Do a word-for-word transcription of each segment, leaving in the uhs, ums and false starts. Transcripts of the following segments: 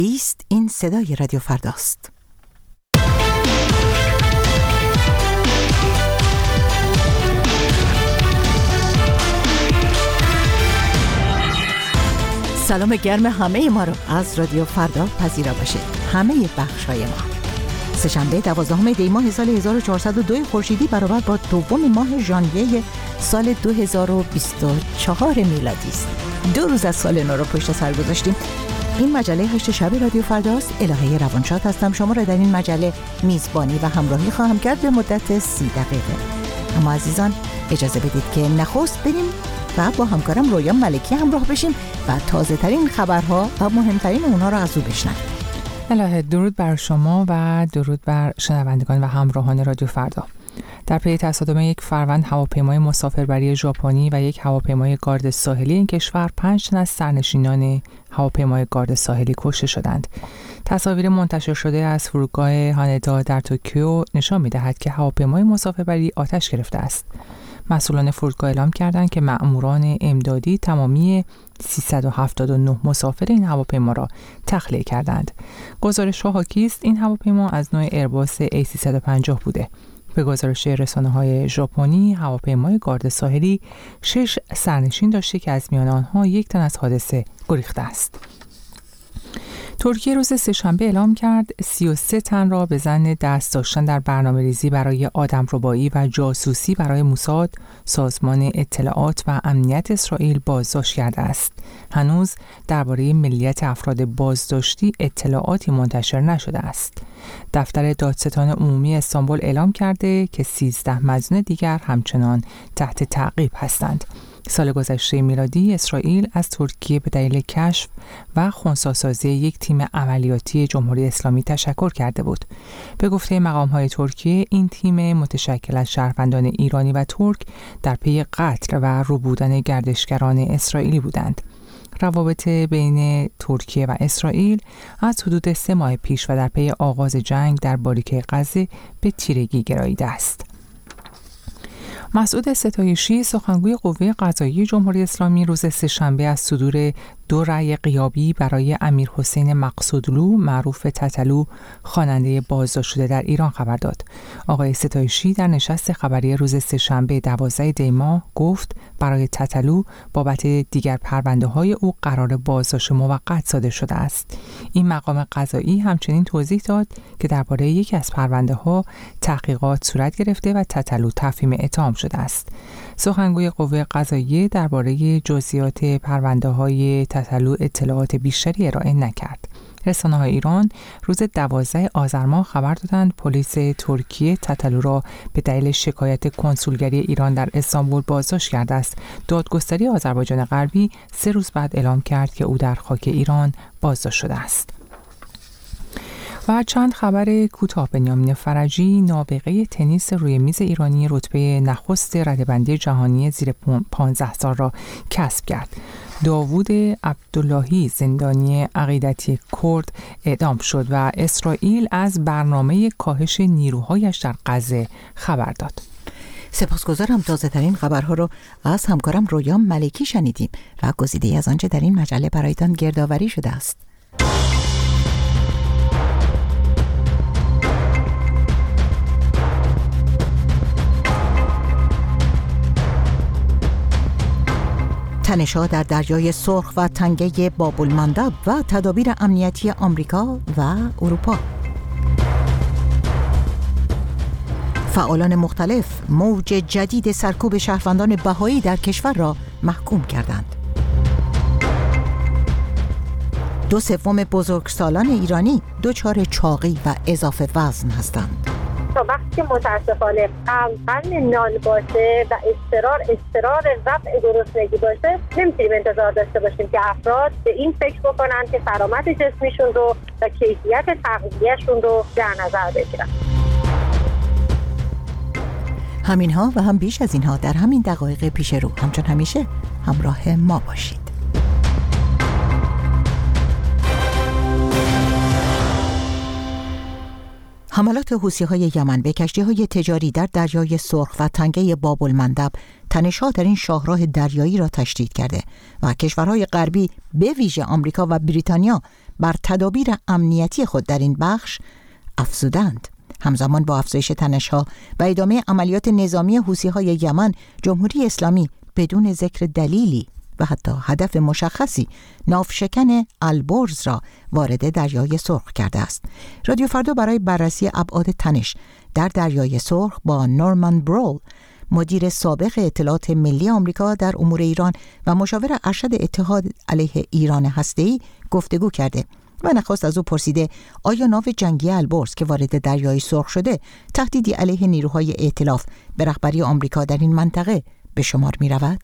ایست، این صدای رادیو فرداست. سلام گرم همه ما رو از رادیو فردا پذیرا باشید. همه بخش‌های ما. سه‌شنبه دوازدهم دی ماه سال هزار و چهارصد و دو خورشیدی برابر با دوم ماه ژانویه سال دو هزار و بیست و چهار میلادی است. دو روز از سال نو رو پشت سر گذاشتیم. این مجله هشت شب رادیو فرداست. الهه روانشاد هستم. شما را در این مجله میزبانی و همراهی خواهم کرد به مدت سی دقیقه. اما عزیزان اجازه بدید که نخست بریم و با همکارم رویا ملکی همراه بشیم و تازه ترین خبرها و مهمترین اونها را از او بشنویم. الهه، درود بر شما و درود بر شنوندگان و همراهان رادیو فردا. در پی تصادم یک فروند هواپیمای مسافربری ژاپنی و یک هواپیمای گارد ساحلی این کشور، پنج تن از سرنشینان هواپیمای گارد ساحلی کشته شدند. تصاویر منتشر شده از فرودگاه هاندا در توکیو نشان می‌دهد که هواپیمای مسافربری آتش گرفته است. مسئولان فرودگاه اعلام کردند که مأموران امدادی تمامی سیصد و هفتاد و نه مسافر این هواپیما را تخلیه کردند. گزارش‌ها حاکی است این هواپیما از نوع ایرباس ای سیصد و پنجاه بوده. به گزارش رسانه‌های ژاپنی، هواپیمای گارد ساحلی شش سرنشین داشته که از میان آنها یک تن از حادثه گریخته است. ترکیه روز سه‌شنبه اعلام کرد سی و سه تن را به ظن دست داشتن در برنامه‌ریزی برای آدمربایی و جاسوسی برای موساد، سازمان اطلاعات و امنیت اسرائیل بازداشت کرده است. هنوز درباره ملیت افراد بازداشتی اطلاعاتی منتشر نشده است. دفتر دادستان عمومی استانبول اعلام کرده که سیزده مظنون دیگر همچنان تحت تعقیب هستند. سال گذشته میلادی اسرائیل از ترکیه به دلیل کشف و خنثی‌سازی یک تیم عملیاتی جمهوری اسلامی تشکر کرده بود. به گفته مقام‌های ترکیه، این تیم متشکل از شهروندان ایرانی و ترک در پی قتل و ربودن گردشگران اسرائیلی بودند. روابط بین ترکیه و اسرائیل از حدود سه ماه پیش و در پی آغاز جنگ در باریکه غزه به تیرگی گراییده است. مسعود ستایشی، سخنگوی قوه قضاییه جمهوری اسلامی، روز سه‌شنبه از صدور دو رأی غیابی برای امیرحسین مقصودلو معروف تتلو، خواننده بازداشت شده در ایران خبر داد. آقای ستایشی در نشست خبری روز سه‌شنبه دوازده دی ماه گفت برای تتلو بابت دیگر پرونده‌های او قرار بازداشت موقت صادر شده است. این مقام قضایی همچنین توضیح داد که درباره یکی از پرونده‌ها تحقیقات صورت گرفته و تتلو تفهیم اتهام شده است. سخنگوی قوه قضاییه درباره جزئیات پرونده‌های تتلو اطلاعات بیشتری ارائه نکرد. رسانه‌های ایران روز دوازده آذر ماه خبر دادند پلیس ترکیه تتلو را به دلیل شکایت کنسولگری ایران در استانبول بازداشت کرده است. دادگستری آذربایجان غربی سه روز بعد اعلام کرد که او در خاک ایران بازداشت شده است. و چند خبر کوتاه. بنیامین فرجی، نابغه تنیس روی میز ایرانی، رتبه نخست رده‌بندی جهانی زیر پانزده سال را کسب کرد. داوود عبداللهی، زندانی عقیدتی کرد، اعدام شد و اسرائیل از برنامه کاهش نیروهایش در غزه خبر داد. سپاسگزارم. تازه ترین خبرها رو از همکارم رویا ملکی شنیدیم و گزیده‌ای از آنچه در این مجله برایتان گردآوری شده است. تنش‌ها در دریای سرخ و تنگه باب المندب و تدابیر امنیتی آمریکا و اروپا. فعالان مختلف موج جدید سرکوب شهروندان بهایی در کشور را محکوم کردند. دو سوم بزرگسالان ایرانی دچار چاقی و اضافه وزن هستند. تا وقتی که متاسفانه قلقن نان باشه و اضطرار اضطرار رفع گرسنگی باشه، نمیتونیم انتظار داشته باشیم که افراد به این فکر بکنن که سلامت جسمیشون رو و کیفیت تغذیه‌شون رو در نظر بگیرن. همینها و هم بیش از اینها در همین دقایق پیش رو. همچون همیشه همراه ما باشید. حملات حوثی‌های یمن به کشتی‌های تجاری در دریای سرخ و تنگه باب المندب تنش‌ها در این شاهراه دریایی را تشدید کرده و کشورهای غربی به ویژه آمریکا و بریتانیا بر تدابیر امنیتی خود در این بخش افزودند. همزمان با افزایش تنش‌ها و ادامه عملیات نظامی حوثی‌های یمن، جمهوری اسلامی بدون ذکر دلیلی و حتی هدف مشخصی ناوشکن البرز را وارد دریای سرخ کرده است. رادیو فردا برای بررسی ابعاد تنش در دریای سرخ با نورمن برول، مدیر سابق اطلاعات ملی آمریکا در امور ایران و مشاور ارشد اتحاد علیه ایران هسته‌ای گفتگو کرده و نخست از او پرسیده آیا ناو جنگی البرز که وارد دریای سرخ شده تهدیدی علیه نیروهای ائتلاف به رهبری آمریکا در این منطقه به شمار می رود؟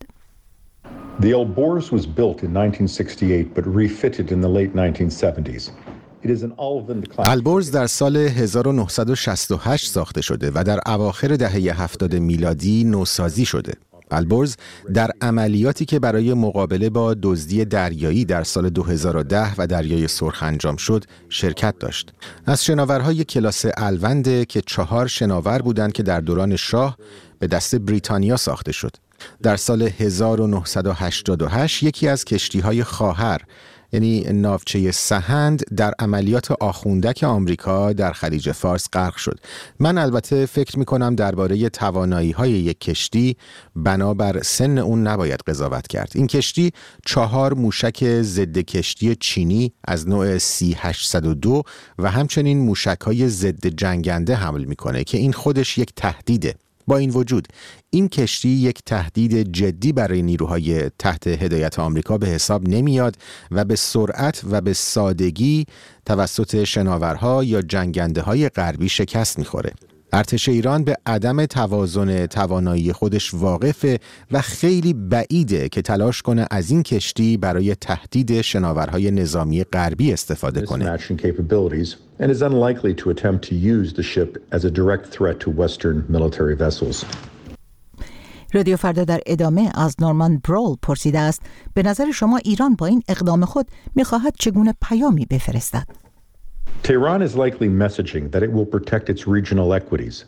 The Elborz was built in nineteen sixty-eight but refitted in the late nineteen seventies. It is an Olivand class. البرز در سال هزار و نهصد و شصت و هشت ساخته شده و در اواخر دهه هفتاد میلادی نوسازی شده. البرز در عملیاتی که برای مقابله با دزدی دریایی در سال دو هزار و ده و دریای سرخ انجام شد شرکت داشت. از شناورهای کلاس الوند که چهار شناور بودند که در دوران شاه به دست بریتانیا ساخته شد. در سال هزار و نهصد و هشتاد و هشت یکی از کشتی‌های خواهر یعنی ناوچه سهند در عملیات آخوندک آمریکا در خلیج فارس غرق شد. من البته فکر می‌کنم درباره توانایی‌های یک کشتی بنابر سن اون نباید قضاوت کرد. این کشتی چهار موشک ضد کشتی چینی از نوع سی هشتصد و دو و همچنین موشک‌های ضد جنگنده حمل می‌کنه که این خودش یک تهدیده. با این وجود این کشتی یک تهدید جدی برای نیروهای تحت هدایت آمریکا به حساب نمیاد و به سرعت و به سادگی توسط شناورها یا جنگنده‌های غربی شکست می‌خوره. ارتش ایران به عدم توازن توانایی خودش واقفه و خیلی بعیده که تلاش کنه از این کشتی برای تهدید شناورهای نظامی غربی استفاده کنه. And is unlikely to attempt to use the ship as a direct threat to Western military vessels. رادیو فردا در ادامه از نورمن برول پرسیده است به نظر شما ایران با این اقدام خود می‌خواهد چگونه پیامی بفرستد؟ Tehran is likely messaging that it will protect its regional equities.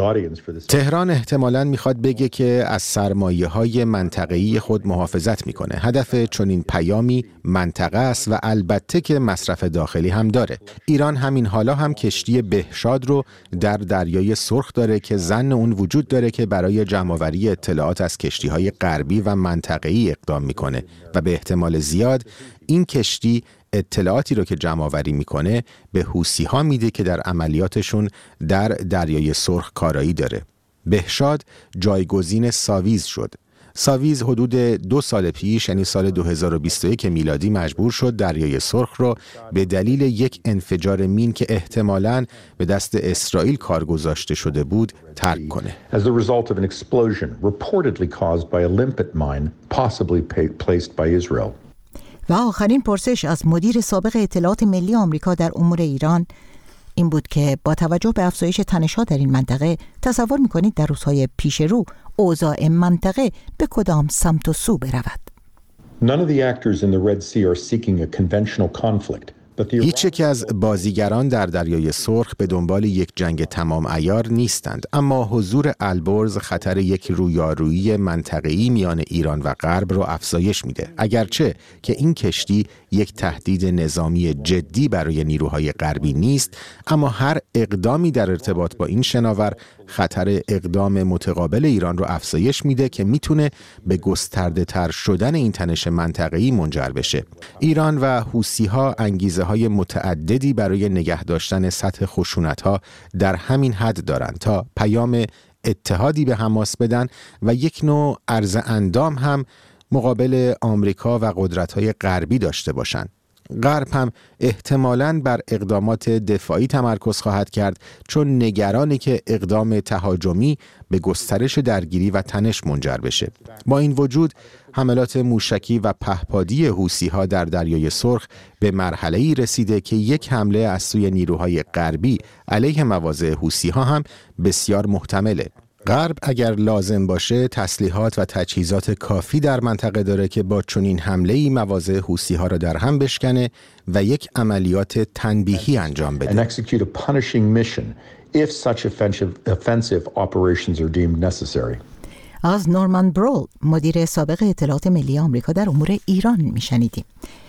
تهران احتمالاً میخواد بگه که از سرمایه‌های منطقه‌ای خود محافظت میکنه. هدف چنین پیامی منطقه است و البته که مصرف داخلی هم داره. ایران همین حالا هم کشتی بهشاد رو در دریای سرخ داره که ظن اون وجود داره که برای جمع‌آوری اطلاعات از کشتی‌های غربی و منطقه‌ای اقدام میکنه و به احتمال زیاد این کشتی اطلاعاتی رو که جمع‌آوری میکنه به حوثی‌ها میده که در عملیاتشون در دریای سرخ کارایی داره. بهشاد جایگزین ساویز شد. ساویز حدود دو سال پیش یعنی سال دو هزار و بیست و یک میلادی مجبور شد دریای سرخ رو به دلیل یک انفجار مین که احتمالاً به دست اسرائیل کار گذاشته شده بود ترک کنه. As the result of an explosion reportedly caused by a limpet mine possibly placed by Israel. و آخرین پرسش از مدیر سابق اطلاعات ملی آمریکا در امور ایران این بود که با توجه به افزایش تنش‌ها در این منطقه تصور می‌کنید در روزهای پیش رو اوضاع منطقه به کدام سمت و سو برود؟ None of the actors in the Red Sea are seeking a conventional conflict. هیچ یک از بازیگران در دریای سرخ به دنبال یک جنگ تمام عیار نیستند، اما حضور البرز خطر یک رویارویی منطقه‌ای میان ایران و غرب را افزایش میده. اگرچه که این کشتی یک تهدید نظامی جدی برای نیروهای غربی نیست، اما هر اقدامی در ارتباط با این شناور خطر اقدام متقابل ایران را افزایش میده که میتونه به گسترده تر شدن این تنش منطقه‌ای منجر بشه. ایران و حوثی‌ها انگیزه های متعددی برای نگه داشتن سطح خشونت‌ها در همین حد دارند تا پیام اتحادی به حماس بدن و یک نوع عرض اندام هم مقابل آمریکا و قدرت‌های غربی داشته باشند. غرب هم احتمالاً بر اقدامات دفاعی تمرکز خواهد کرد چون نگرانی که اقدام تهاجمی به گسترش درگیری و تنش منجر بشه. با این وجود حملات موشکی و پهپادی حوثی‌ها در دریای سرخ به مرحله‌ای رسیده که یک حمله از سوی نیروهای غربی علیه مواضع حوثی‌ها هم بسیار محتمله. غرب اگر لازم باشه تسلیحات و تجهیزات کافی در منطقه داره که با چنین حمله‌ای مواضع حوثی‌ها را در هم بشکنه و یک عملیات تنبیهی انجام بده. از نورمن برول، مدیر سابق اطلاعات ملی آمریکا در امور ایران میشنیدیم.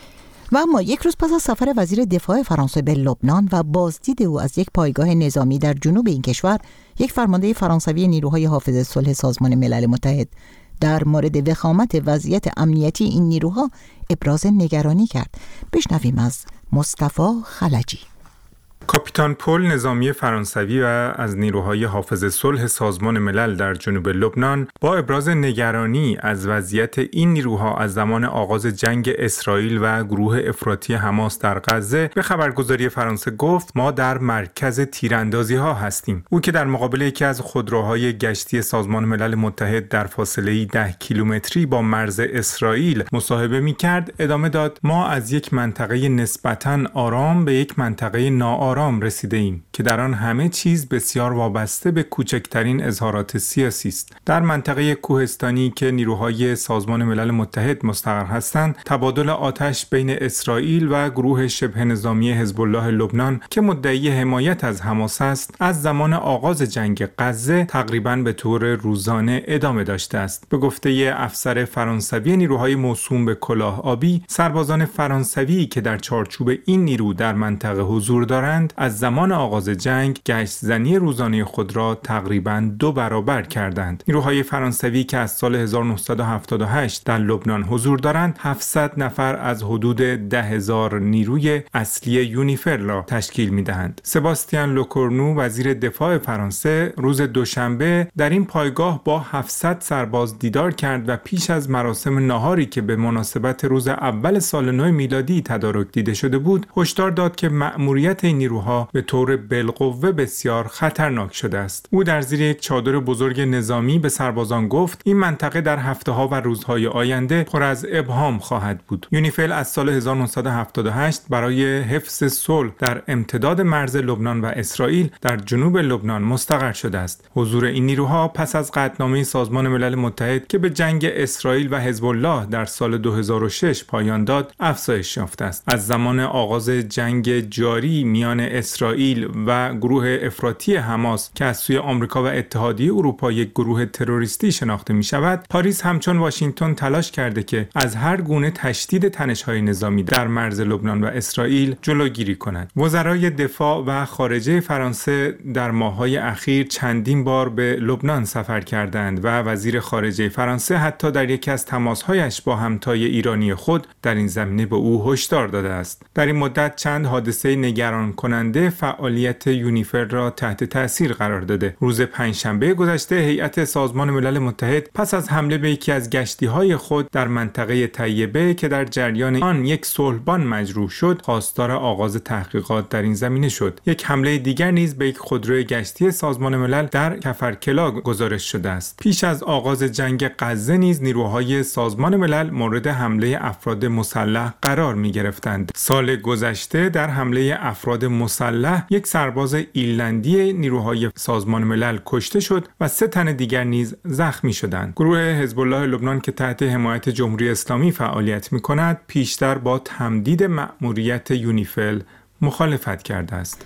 و اما یک روز پس از سفر وزیر دفاع فرانسه به لبنان و بازدید او از یک پایگاه نظامی در جنوب این کشور، یک فرمانده فرانسوی نیروهای حافظ صلح سازمان ملل متحد در مورد وخامت وضعیت امنیتی این نیروها ابراز نگرانی کرد. بشنویم از مصطفی خلجی. کاپیتان پل، نظامی فرانسوی و از نیروهای حافظ صلح سازمان ملل در جنوب لبنان، با ابراز نگرانی از وضعیت این نیروها از زمان آغاز جنگ اسرائیل و گروه افراطی حماس در غزه به خبرگزاری فرانسه گفت: ما در مرکز تیراندازی ها هستیم. او که در مقابل یکی از خودروهای گشتی سازمان ملل متحد در فاصله ده کیلومتری با مرز اسرائیل مصاحبه می‌کرد، ادامه داد: ما از یک منطقه نسبتاً آرام به یک منطقه ناآرام آرام رسیده ایم که در آن همه چیز بسیار وابسته به کوچکترین اظهارات سیاسی است. در منطقه کوهستانی که نیروهای سازمان ملل متحد مستقر هستند، تبادل آتش بین اسرائیل و گروه شبه نظامی حزب الله لبنان که مدعی حمایت از حماس است، از زمان آغاز جنگ غزه تقریباً به طور روزانه ادامه داشته است. به گفته افسر فرانسوی نیروهای موسوم به کلاه آبی، سربازان فرانسوی که در چارچوب این نیرو در منطقه حضور دارند، از زمان آغاز جنگ گشت زنی روزانه خود را تقریباً دو برابر کردند. نیروهای فرانسوی که از سال هزار و نهصد و هفتاد و هشت در لبنان حضور دارند، هفتصد نفر از حدود ده هزار نیروی اصلی یونیفر را تشکیل می‌دهند. سباستیان لوکورنو، وزیر دفاع فرانسه، روز دوشنبه در این پایگاه با هفتصد سرباز دیدار کرد و پیش از مراسم ناهاری که به مناسبت روز اول سال نو میلادی تدارک دیده شده بود، هشدار داد که مأموریت این نیروها به طور بالقوه بسیار خطرناک شده است. او در زیر یک چادر بزرگ نظامی به سربازان گفت: این منطقه در هفته‌ها و روزهای آینده پر از ابهام خواهد بود. یونیفیل از سال هزار و نهصد و هفتاد و هشت برای حفظ صلح در امتداد مرز لبنان و اسرائیل در جنوب لبنان مستقر شده است. حضور این نیروها پس از قطعنامه سازمان ملل متحد که به جنگ اسرائیل و حزب الله در سال دو هزار و شش پایان داد، افزایش یافته است. از زمان آغاز جنگ جاری میان اسرائیل و گروه افراطی حماس که از سوی آمریکا و اتحادیه اروپا یک گروه تروریستی شناخته می شود، پاریس همچون واشنگتن تلاش کرده که از هر گونه تشدید تنش‌های نظامی در مرز لبنان و اسرائیل جلوگیری کند. وزرای دفاع و خارجه فرانسه در ماه‌های اخیر چندین بار به لبنان سفر کردند و وزیر خارجه فرانسه حتی در یکی از تماس‌هایش با همتای ایرانی خود در این زمینه به او هشدار داده است. در این مدت چند حادثه نگران کننده فعالیت یونیفر را تحت تأثیر قرار داده. روز پنجشنبه گذشته هیئت سازمان ملل متحد پس از حمله به یکی از گشتی‌های خود در منطقه طیبه که در جریان آن یک صلحبان مجروح شد، خواستار آغاز تحقیقات در این زمینه شد. یک حمله دیگر نیز به یک خودروی گشتی سازمان ملل در کفرکلا گزارش شده است. پیش از آغاز جنگ غزه نیز نیروهای سازمان ملل مورد حمله افراد مسلح قرار می‌گرفتند. سال گذشته در حمله افراد مسلح یک سرباز ایرلندی نیروهای سازمان ملل کشته شد و سه تن دیگر نیز زخمی شدند. گروه حزب الله لبنان که تحت حمایت جمهوری اسلامی فعالیت می‌کند، پیشتر با تمدید مأموریت یونیفیل مخالفت کرده است.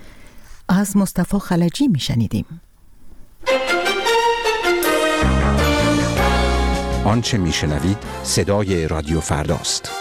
از مصطفی خلجی میشنیدیم. آنچه میشنوید صدای رادیو فرداست.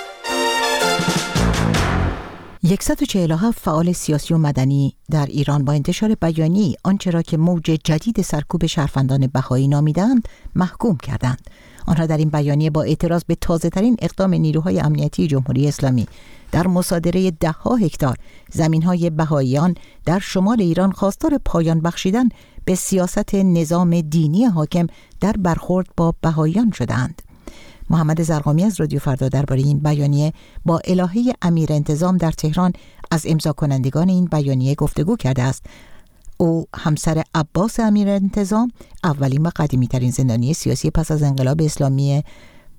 صد و چهل و هفت فعال سیاسی و مدنی در ایران با انتشار بیانیه‌ای آنچه را که موج جدید سرکوب شهروندان بهایی نامیدند محکوم کردند. آنها در این بیانیه با اعتراض به تازه‌ترین اقدام نیروهای امنیتی جمهوری اسلامی در مصادره ده‌ها هکتار زمین‌های بهاییان در شمال ایران خواستار پایان بخشیدن به سیاست نظام دینی حاکم در برخورد با بهاییان شدند. محمد زرقامی از رادیو فردا درباره این بیانیه با الهه امیر انتظام در تهران از امضا کنندگان این بیانیه گفتگو کرده است. او همسر عباس امیر انتظام، اولین و قدیمی ترین زندانی سیاسی پس از انقلاب اسلامی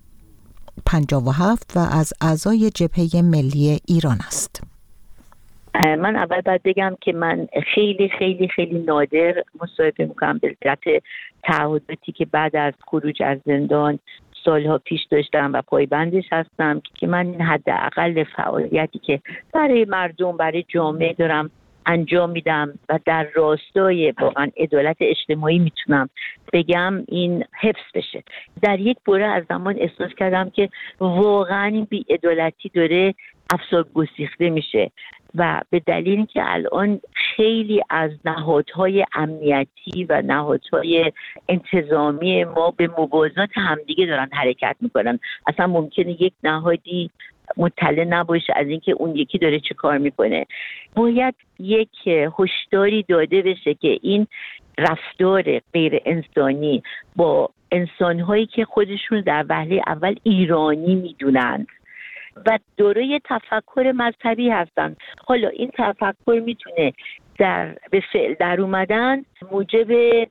پنجاه و هفت و از اعضای جبهه ملی ایران است. من اول باید بگم که من خیلی خیلی خیلی نادر مصاحبه میکنم به علت تعهداتی که بعد از خروج از زندان سالها پیش داشتم و پایبندش هستم که من این حداقل فعالیتی که برای مردم، برای جامعه دارم انجام میدم و در راستای واقعا عدالت اجتماعی میتونم بگم این حفظ بشه. در یک دوره از زمان احساس کردم که واقعا این بی‌عدالتی داره افسار گسیخته میشه و به دلیل اینکه الان خیلی از نهادهای امنیتی و نهادهای انتظامی ما به موازات همدیگه دارن حرکت میکنن. اصلا ممکنه یک نهادی مطلع نباشه از اینکه اون یکی داره چه کار میکنه. باید یک هشداری داده بشه که این رفتار غیر انسانی با انسانهایی که خودشون در وهله اول ایرانی میدونند و دارای تفکر مذهبی هستن، حالا این تفکر میتونه در به فعل در اومدن موجب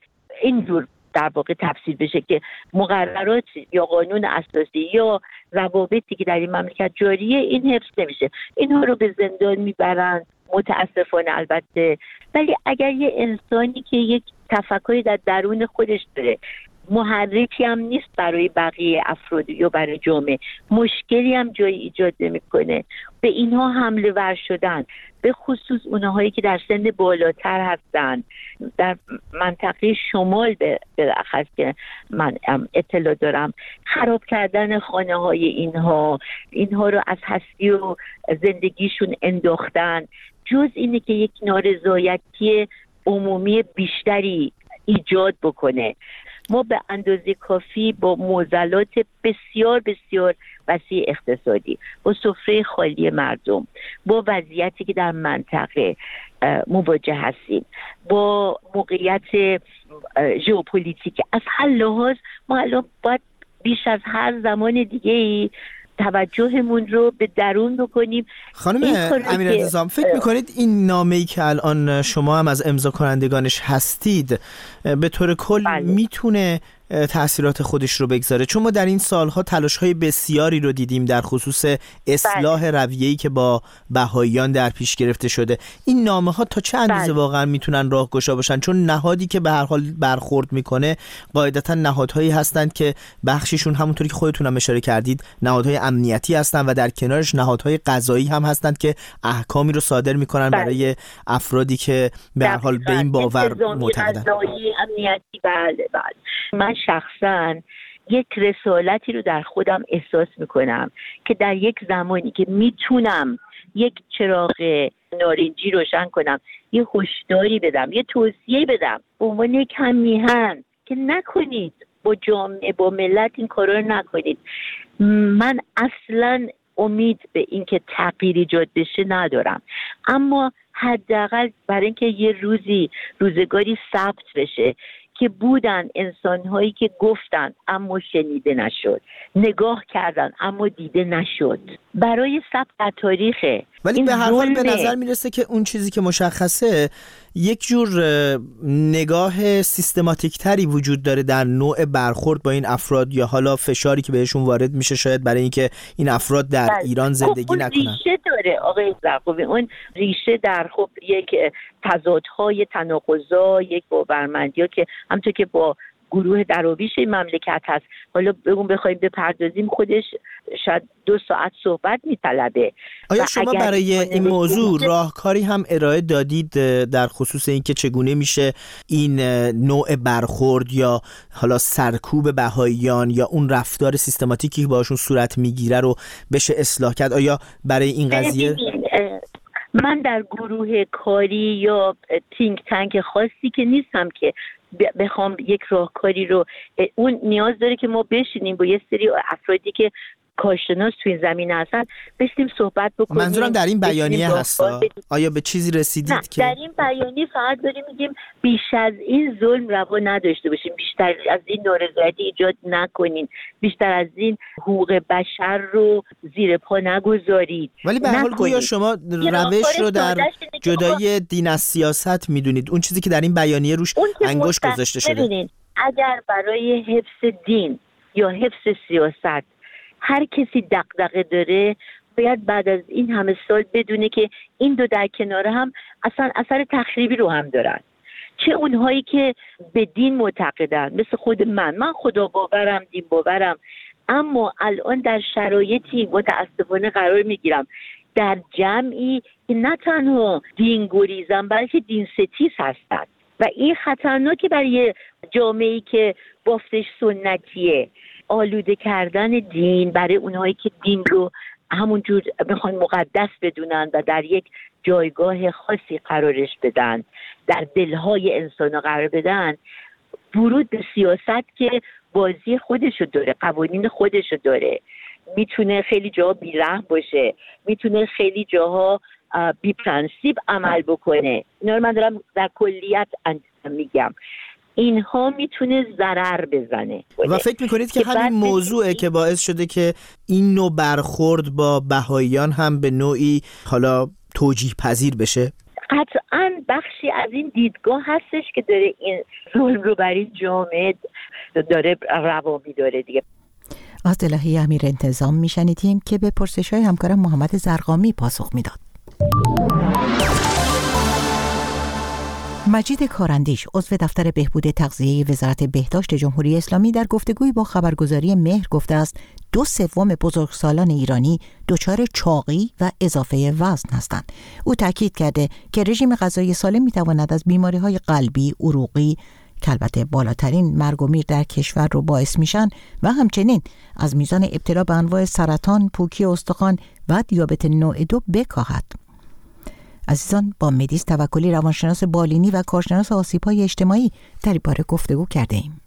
این جور در واقع تفسیر بشه که مقررات یا قانون اساسی یا روابطی که در این مملکت جاریه این حفظ نمیشه، اینها رو به زندان میبرن متاسفانه البته. ولی اگر یه انسانی که یک تفکری در درون خودش داره، محرکی هم نیست برای بقیه افراد یا برای جامعه، مشکلی هم جایی ایجاد نمیکنه، به اینها حمله ور شدن، به خصوص اونهایی که در سن بالاتر هستن در منطقه شمال به اخص که من اطلاع دارم، خراب کردن خانه های اینها اینها رو از هستی و زندگیشون انداختن، جز اینه که یک نارضایتی عمومی بیشتری ایجاد بکنه. ما به اندازه کافی با معضلات بسیار بسیار وسیع اقتصادی، با سفره خالی مردم، با وضعیتی که در منطقه مواجه هستیم، با موقعیت ژئوپلیتیک، از هر لحاظ ما الان باید بیش از هر زمان دیگه‌ای توجهمون رو به درون بکنیم. خانم امیرالنظام، فکر میکنید این نامه‌ای که الان شما هم از امضا کنندگانش هستید به طور کل بله. میتونه تأثیرات خودش رو بگذاره؟ چون ما در این سالها تلاش‌های بسیاری رو دیدیم در خصوص اصلاح بله. رویه‌ای که با بهائیان در پیش گرفته شده. این نامه‌ها تا چه اندازه بله. واقعا میتونن راهگشا باشن؟ چون نهادی که به هر حال برخورد میکنه قاعدتاً نهادهایی هستند که بخششون همونطوری که خودتون هم اشاره کردید نهادهای امنیتی هستند و در کنارش نهادهای قضایی هم هستند که احکامی رو صادر میکنن بله. برای افرادی که به هر حال به این باور معتقدن. قضایی، امنیتی بله بله. من شخصاً یک رسالتی رو در خودم احساس میکنم که در یک زمانی که میتونم یک چراغ نارنجی روشن کنم، یه هشداری بدم، یه توصیه بدم به عنوان یک هم میهن که نکنید، با جامعه با ملت این کارا رو نکنید. من اصلاً امید به این که تغییر ایجاد بشه ندارم، اما حداقل برای اینکه یه روزی روزگاری ثبت بشه که بودن انسان‌هایی که گفتن اما شنیده نشد، نگاه کردن اما دیده نشد، برای ثبت در تاریخه. ولی به هر حال به نظر میرسه که اون چیزی که مشخصه یک جور نگاه سیستماتیک تری وجود داره در نوع برخورد با این افراد یا حالا فشاری که بهشون وارد میشه شاید برای اینکه این افراد در بله. ایران زندگی خب نکنن. ریشه داره آقای زرقاوی، اون ریشه در خب یک تضادهای، تناقضا، یک باورمندی‌ها که همونطور که با گروه دراویش این مملکت هست، حالا بگم بخوایم بپردازیم خودش شاید دو ساعت صحبت میطلبه. آیا شما برای این موضوع راهکاری هم ارائه دادید در خصوص اینکه چگونه میشه این نوع برخورد یا حالا سرکوب بهائیان یا اون رفتار سیستماتیکی که باشون صورت میگیره رو بشه اصلاح کرد؟ آیا برای این قضیه من در گروه کاری یا تینک تانک خاصی که نیستم که بخوام یک راهکاری رو، اون نیاز داره که ما بشینیم با یه سری افرادی که کارشناس توی این زمینه هستن بشینیم صحبت بکنیم. منظورم در این بیانیه هست، آیا به چیزی رسیدید نه، که در این بیانیه فقط داریم میگیم بیش از این ظلم روا نداشته باشیم، بیشتر از این نارضایتی ایجاد نکنین، بیشتر از این حقوق بشر رو زیر پا نگذارید. ولی به هر حال گویا شما روش رو در جدای دین از سیاست میدونید، اون چیزی که در این بیانیه روش انگشت گذاشته شده. ببینید اگر برای حفظ دین یا حفظ سیاست هر کسی دغدغه داره، باید بعد از این همه سال بدونه که این دو در کنار هم اصلا اثر تخریبی رو هم دارن. چه اونهایی که به دین معتقدن مثل خود من من خدا باورم، دین باورم، اما الان در شرایطی متاسفانه قرار میگیرم در جمعی که نه تنها دین گریزن بلکه دین ستیز هستند و این خطرناکه برای جامعه‌ای که بافتش سنتیه. آلوده کردن دین برای اونهایی که دین رو همونجور میخوان مقدس بدونن و در یک جایگاه خاصی قرارش بدن، در دلهای انسان قرار بدن، ورود به سیاست که بازی خودشو داره، قوانین خودشو داره، میتونه خیلی جاها بی‌رحم باشه، میتونه خیلی جاها بی پرنسیپ عمل بکنه. اینا رو من دارم در کلیت میگم. اینها میتونه ضرر بزنه. و فکر میکنید که همین موضوعه که باعث شده که این نوع برخورد با بهاییان هم به نوعی حالا توجیه پذیر بشه؟ قطعاً بخشی از این دیدگاه هستش که داره این ظلم رو بر این جامعه داره روا می‌داره دیگه. از دلهی امیر انتظام میشنیدیم که به پرسش‌های همکارم محمد زرقامی پاسخ میداد. مجید کارندیش عضو دفتر بهبود تغذیه وزارت بهداشت جمهوری اسلامی در گفتگویی با خبرگزاری مهر گفته است دو سوم بزرگسالان ایرانی دچار چاقی و اضافه وزن هستند. او تاکید کرده که رژیم غذایی سالم میتواند از بیماری‌های قلبی، عروقی که البته بالاترین مرگ و میر در کشور رو باعث میشن و همچنین از میزان ابتلا به انواع سرطان، پوکی استخوان و دیابت نوع دو بکاهد. عزیزان، با مهدیس توکلی روانشناس بالینی و کارشناس آسیب‌های اجتماعی در این باره گفتگو کرده ایم.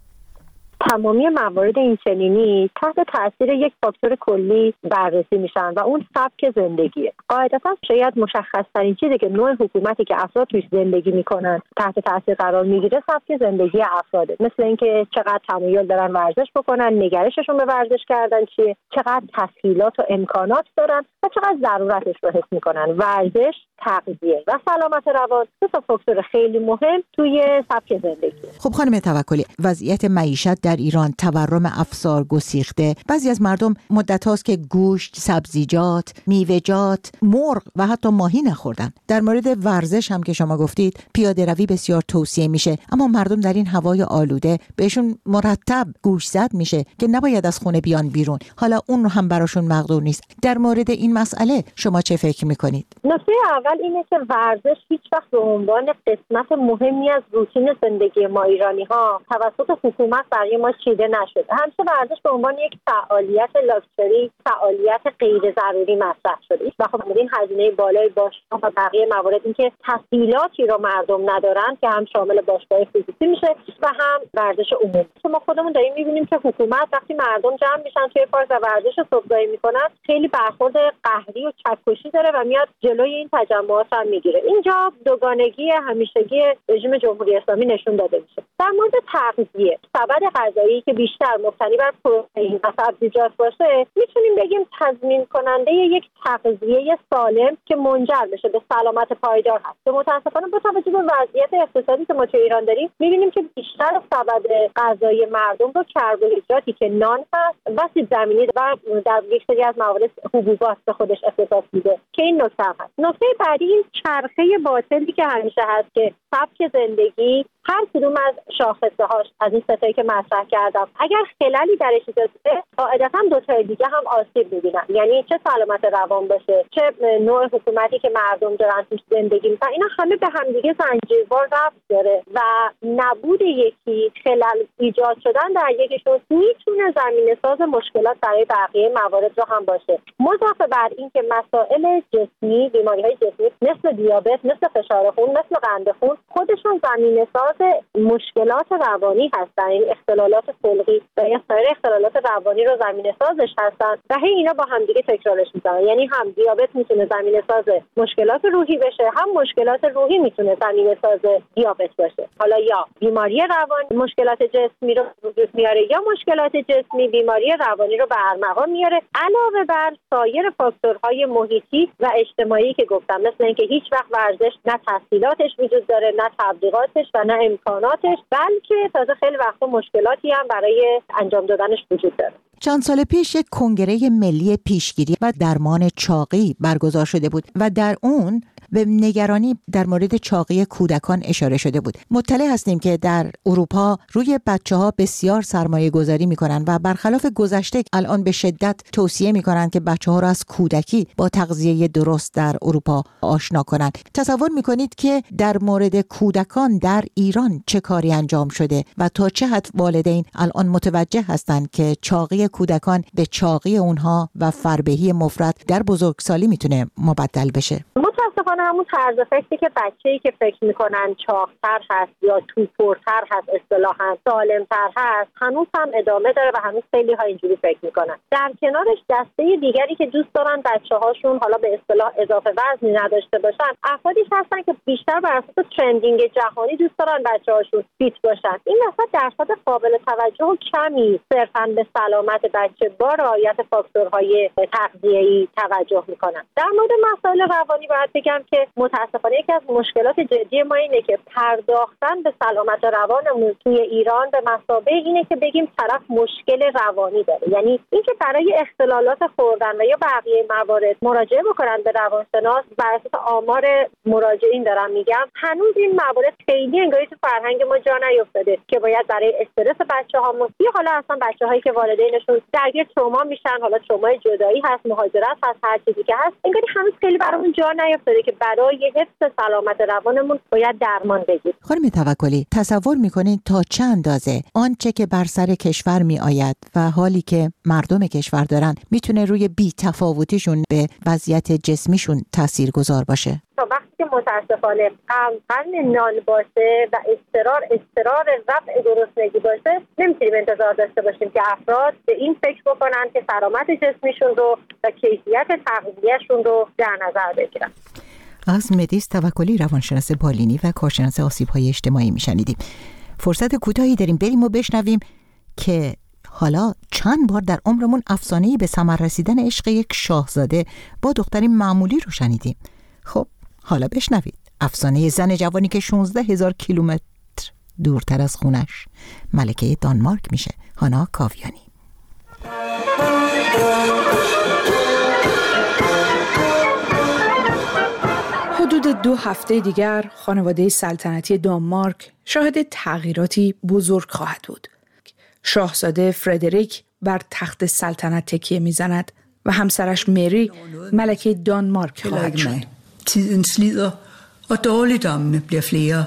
تمامی موارد اینچنینی تحت تاثیر یک فاکتور کلی بررسی میشن و اون سبک زندگیه. قاعدتا شاید مشخص ترین چیزی که نوع حکومتی که افراد توش زندگی میکنن تحت تاثیر قرار میگیره سبک زندگی افراده. مثل اینکه چقدر تمایل دارن ورزش بکنن، نگرششون به ورزش کردن چیه، چقدر تسهیلات و امکانات دارن و چقدر ضرورتش رو حس میکنن. ورزش، تغذیه و سلامت روان سه تا فاکتور خیلی مهم توی سبک زندگی. خب خانم توکلی، وضعیت معیشت در ایران تورم افسار گسیخته. بعضی از مردم مدت هاست که گوشت، سبزیجات، میوه‌جات، مرغ و حتی ماهی نخوردن. در مورد ورزش هم که شما گفتید پیاده روی بسیار توصیه میشه، اما مردم در این هوای آلوده بهشون مرتب گوش زد میشه که نباید از خونه بیان بیرون. حالا اون رو هم براشون مقدور نیست. در مورد این مسئله شما چه فکر میکنید؟ نکته اول اینه که ورزش هیچ وقت به عنوان قسمت مهمی از روتین زندگی ما ایرانی ها توسط حکومت برای ما چیده نشده. همیشه ورزش به عنوان یک فعالیت لاکچری، فعالیت غیر ضروری مطرح شده و خب این هزینه بالای باشگاه و بقیه موارد این که تسهیلاتی رو مردم ندارن که هم شامل باشگاه خصوصی میشه و هم ورزش عمومی. ما خودمون داریم میبینیم که حکومت وقتی مردم جمع میشن توی پارک و ورزش صبحگاهی میکنن خیلی برخورد قهری و چکشی داره و میاد جلوی این تجمعات هم میگیره. اینجا دوگانگی همیشگی رژیم جمهوری اسلامی نشون داده میشه. در مورد تغذیه، سبد غذایی که بیشتر مبتنی بر پروتئین و سبزیجات باشه میتونیم بگیم تضمین کننده یک تغذیه سالم که منجر بشه به سلامت پایدار هست. که متاسفانه با توجه به وضعیت اقتصادی که ما توی ایران داریم میبینیم که بیشتر سبد غذایی مردم رو کربوهیدراتی که نان هست و سیب زمینی و در یک سری از موارد حبوبات به خودش اختصاص میده که این نکته هست. نکته بعدی این چرخه باطلی که همیشه هست که سبک زندگی هر کدوم از شاخصه هاش از این ستایی که مطرح کردم اگر خلالی درش ایجاد بشه قاعدتا دو تا دیگه هم آسیب میبینن. یعنی چه سلامت روان باشه، چه نوع حکومتی که مردم دارن توش زندگی میکنن، اینا همه به هم دیگه زنجیروار ربط داره و نبود یکی، خلل ایجاد شدن در یکیشون میتونه زمینه ساز مشکلات برای بقیه موارد رو هم باشه. مضافه بر این که مسائل جسمی، بیماری‌های جسمی مثل دیابت، مثل فشار خون، مثل قند خون خودشون زمینه ساز مشکلات روانی هستن. این اختلالات خلقی و یا سایر اختلالات روانی رو زمینه سازش هستن و هی اینا با هم دیگه تکرارش میشن. یعنی هم دیابت میتونه زمینه ساز مشکلات روحی بشه، هم مشکلات روحی میتونه زمینه ساز دیابت باشه. حالا یا بیماری روان مشکلات جسمی رو وجود میاره یا مشکلات جسمی بیماری روانی رو به ارمغان میاره، علاوه بر سایر فاکتورهای محیطی و اجتماعی که گفتم، مثل اینکه هیچ وقت ورزش نه تسهیلاتش وجود داره، نه تبلیغاتش و نه امکاناتش، بلکه تازه خیلی وقتا مشکلاتی هم برای انجام دادنش وجود داره. چند سال پیش یک کنگره ملی پیشگیری و درمان چاقی برگزار شده بود و در اون به نگرانی در مورد چاقی کودکان اشاره شده بود. مطلع هستیم که در اروپا روی بچه‌ها بسیار سرمایه گذاری می‌کنند و برخلاف گذشته الان به شدت توصیه می‌کنند که بچه‌ها را از کودکی با تغذیه درست در اروپا آشنا کنند. تصور می‌کنید که در مورد کودکان در ایران چه کاری انجام شده و تا چه حد والدین الان متوجه هستند که چاقی کودکان به چاقی اونها و فربهی مفرط در بزرگسالی میتونه مبدل بشه؟ متاسفانه همون طرز فکری که بچه‌ای که فکر میکنن چاق‌تر هست یا توپرتر هست، اصطلاحاً سالم‌تر هست، هنوز هم ادامه داره و هنوز خیلی ها اینجوری فکر میکنن. در کنارش دسته دیگری که دوست دارن بچه‌هاشون حالا به اصطلاح اضافه وزنی نداشته باشن، افرادی هستن که بیشتر بر اساس ترندینگ جهانی دوست دارن بچه‌هاشون فیت باشن. این مثلا درصد قابل توجه و کمی صرفاً به سلامت بچه با رعایت فاکتورهای تغذیه‌ای توجه میکنن. در مورد مسائل روانی باید بگم که متاسفانه یکی از مشکلات جدی ما اینه که پرداختن به سلامت روانمون توی ایران به مثابه اینه که بگیم طرف مشکل روانی داره، یعنی اینکه برای اختلالات خوردن و یا بقیه موارد مراجعه بکنن به روانشناس بر اساس آمار مراجعین دارم میگم، هنوز این موارد خیلی انگاری تو فرهنگ ما جا نیفتاده که باید برای استرس بچه‌هامون یا حالا اصلا بچه‌هایی که والدینشون درگیر تروما میشن، حالا ترومای جدایی هست، مهاجرت هست، هر چیزی که هست، انگاری هنوز خیلی برامون جا نیفتاده که برای حفظ سلامت روانمون باید درمان بگیریم. خانم توکلی، تصور میکنید تا چه اندازه آنچه که بر سر کشور می آید و حالی که مردم کشور دارن میتونه روی بی‌تفاوتیشون به وضعیت جسمیشون تاثیرگذار باشه؟ تا وقتی که متاسفانه قرن نان باشه و اضطرار اضطرار رفع گرسنگی باشه، نمیتونیم انتظار داشته باشیم که افراد به این فکر بکنن که سلامت جسمیشون رو و کیفیت تغذیه‌شون رو در نظر بگیرن. از مهدیس توکلی، روانشناس بالینی و کارشناس آسیب‌های اجتماعی میشنیدیم. فرصت کوتاهی داریم بریم و بشنویم که حالا چند بار در عمرمون افسانه‌ای به ثمر رسیدن عشق یک شاهزاده با دختری معمولی رو شنیدیم. خب حالا بشنوید افسانه زن جوانی که شانزده هزار کیلومتر دورتر از خونش ملکه دانمارک میشه. هانا کاویانی. حدود دو هفته دیگر خانواده سلطنتی دانمارک شاهد تغییراتی بزرگ خواهد بود. شاهزاده فردریک بر تخت سلطنت تکیه میزند و همسرش مری ملکه دانمارک خواهد شد. Tiden slider, og dårligdommene bliver flere.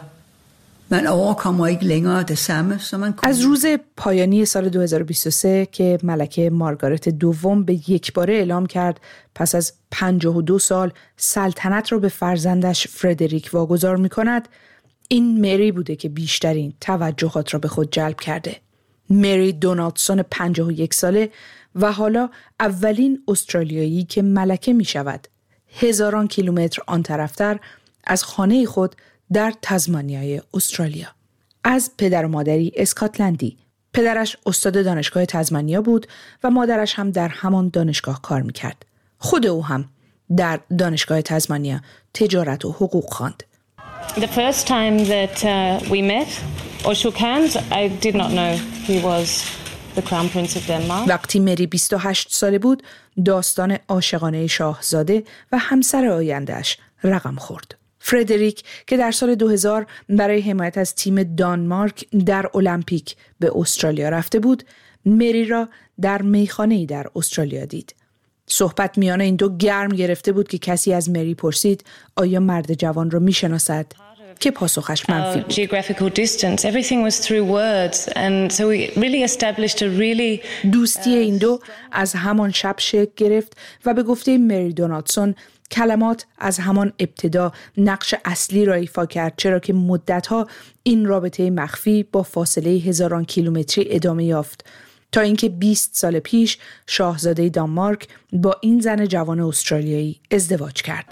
Man overkommer ikke længere det samme, som man kunne. از روز پایانی سال دو هزار و بیست و سه که ملکه مارگارت دوم به یک باره اعلام کرد پس از پنجاه و دو سال سلطنت را به فرزندش فردریک واگذار می کند، این مری بوده که بیشترین توجهات را به خود جلب کرده. مری دونالدسون پنجاه و یک ساله و حالا اولین استرالیایی که ملکه می شود. هزاران کیلومتر آن طرفتر از خانه خود در تزمانیای استرالیا. از پدر و مادری اسکاتلندی. پدرش استاد دانشگاه تزمانیا بود و مادرش هم در همان دانشگاه کار میکرد. خود او هم در دانشگاه تزمانیا تجارت و حقوق خواند. The first time that uh, we met or shook hands, I did not know he was the crown prince of Denmark. وقتی مری بیست و هشت ساله بود، داستان عاشقانه شاهزاده و همسر آینده‌اش رقم خورد. فردریک که در سال دو هزار برای حمایت از تیم دانمارک در المپیک به استرالیا رفته بود، مری را در میخانه‌ای در استرالیا دید. صحبت میان این دو گرم گرفته بود که کسی از مری پرسید آیا مرد جوان را میشناسد؟ که پاسخش منفی بود. Geographical distance, everything was through words, and so we really established a really. دوستی این دو از همان شب شکل گرفت و به گفته مری دونالدسون کلمات از همان ابتدا نقش اصلی را ایفا کرد، چرا که مدتها این رابطه مخفی با فاصله هزاران کیلومتری ادامه یافت تا اینکه بیست سال پیش شاهزاده دانمارک با این زن جوان استرالیایی ازدواج کرد.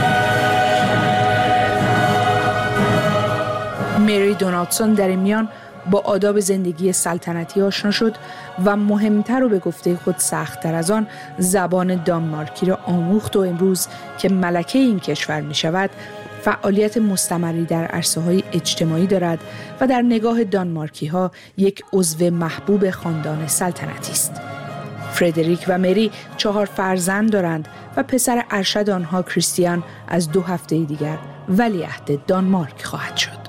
مری دونالدسون در این میان با آداب زندگی سلطنتی آشنا شد و مهمتر و به گفته خود سخت‌تر از آن زبان دانمارکی را آموخت و امروز که ملکه این کشور می شود فعالیت مستمری در عرصه‌های اجتماعی دارد و در نگاه دانمارکی‌ها یک عضو محبوب خاندان سلطنتی است. فردریک و مری چهار فرزند دارند و پسر ارشد آنها کریستیان از دو هفته دیگر ولیعهد دانمارک خواهد شد.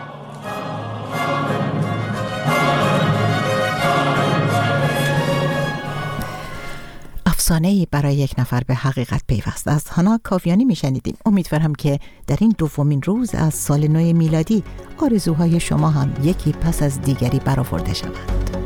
افسانه‌ای برای یک نفر به حقیقت پیوست از هانا کاویانی میشنیدیم. امیدوارم که در این دومین روز از سال نو میلادی آرزوهای شما هم یکی پس از دیگری برآورده شود.